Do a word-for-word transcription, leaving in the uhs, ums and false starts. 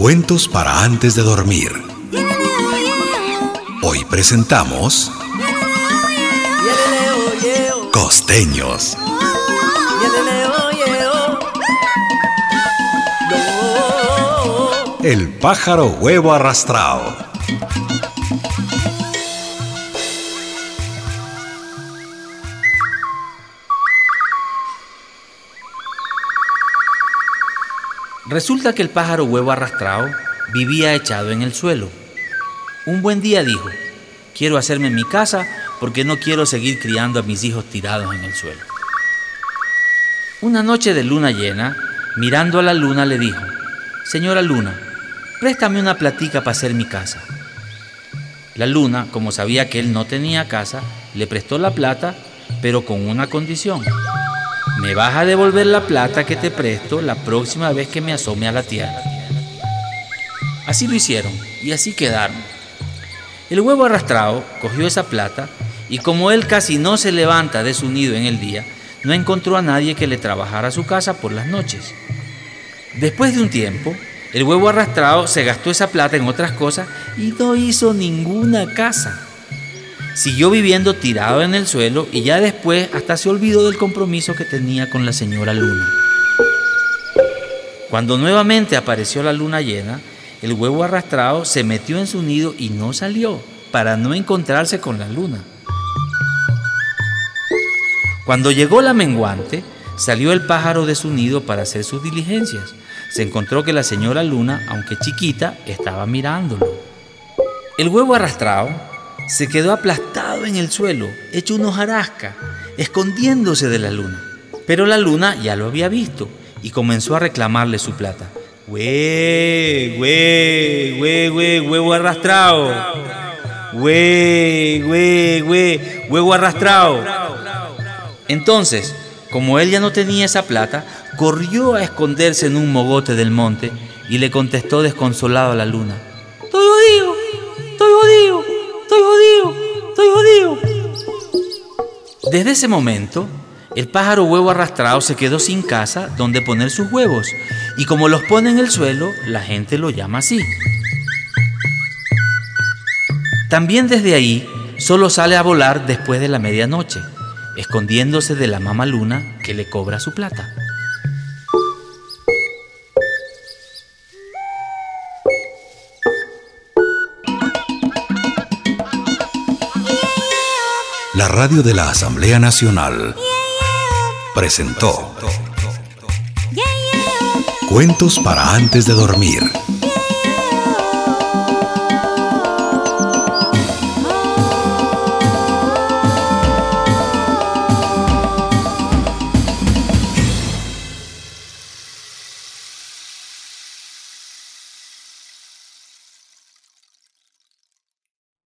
Cuentos para antes de dormir. Hoy presentamos Costeños. El pájaro huevo arrastrado. Resulta que el pájaro huevo arrastrado vivía echado en el suelo. Un buen día dijo: quiero hacerme mi casa porque no quiero seguir criando a mis hijos tirados en el suelo. Una noche de luna llena, mirando a la luna, le dijo: señora luna, préstame una platica para hacer mi casa. La luna, como sabía que él no tenía casa, le prestó la plata, pero con una condición: me vas a devolver la plata que te presto la próxima vez que me asome a la tierra. Así lo hicieron y así quedaron. El huevo arrastrado cogió esa plata y, como él casi no se levanta de su nido en el día, no encontró a nadie que le trabajara su casa por las noches. Después de un tiempo, el huevo arrastrado se gastó esa plata en otras cosas y no hizo ninguna casa. Siguió viviendo tirado en el suelo y ya después hasta se olvidó del compromiso que tenía con la señora luna. Cuando nuevamente apareció la luna llena, el huevo arrastrado se metió en su nido y no salió para no encontrarse con la luna. Cuando llegó la menguante, salió el pájaro de su nido para hacer sus diligencias. Se encontró que la señora luna, aunque chiquita, estaba mirándolo. El huevo arrastrado se quedó aplastado en el suelo, hecho una hojarasca, escondiéndose de la luna. Pero la luna ya lo había visto y comenzó a reclamarle su plata. ¡Güey, güey, güey, güey, huevo arrastrado! ¡Güey, güey, güey, huevo arrastrado! Entonces, como él ya no tenía esa plata, corrió a esconderse en un mogote del monte y le contestó desconsolado a la luna: ¡Estoy jodido! ¡Estoy jodido! ¡Estoy jodido! ¡Estoy jodido! Desde ese momento, el pájaro huevo arrastrado se quedó sin casa donde poner sus huevos, y como los pone en el suelo, la gente lo llama así. También desde ahí, solo sale a volar después de la medianoche, escondiéndose de la mamá luna que le cobra su plata. La radio de la Asamblea Nacional presentó Cuentos para antes de dormir.